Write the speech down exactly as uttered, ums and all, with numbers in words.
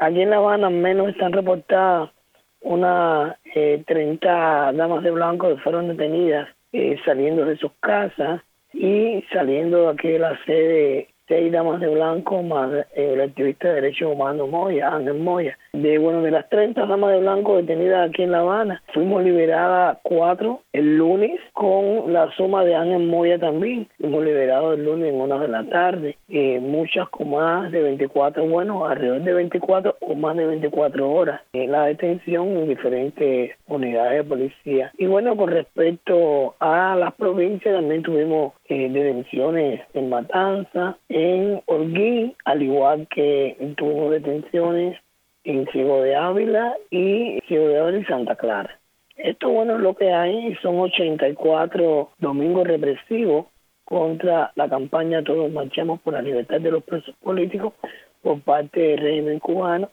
aquí en La Habana al menos están reportadas unas eh, treinta damas de blanco que fueron detenidas eh, saliendo de sus casas y saliendo aquí de la sede, seis damas de blanco más eh, el activista de derechos humanos Moya, Ángel Moya. De, bueno, de las treinta damas de blanco detenidas aquí en La Habana, fuimos liberadas cuatro el lunes con la suma de Ángel Moya también. Fuimos liberados el lunes en una de la tarde, eh, muchas con más de veinticuatro, bueno, alrededor de veinticuatro o más de veinticuatro horas en la detención en diferentes unidades de policía. Y bueno, con respecto a las provincias, también tuvimos eh, detenciones en Matanza, en Holguín, al igual que tuvimos detenciones en Ciego de Ávila y Ciego de Ávila y Santa Clara. Esto, bueno, lo que hay son ochenta y cuatro domingos represivos contra la campaña Todos Marchamos por la Libertad de los Presos Políticos por parte del régimen cubano,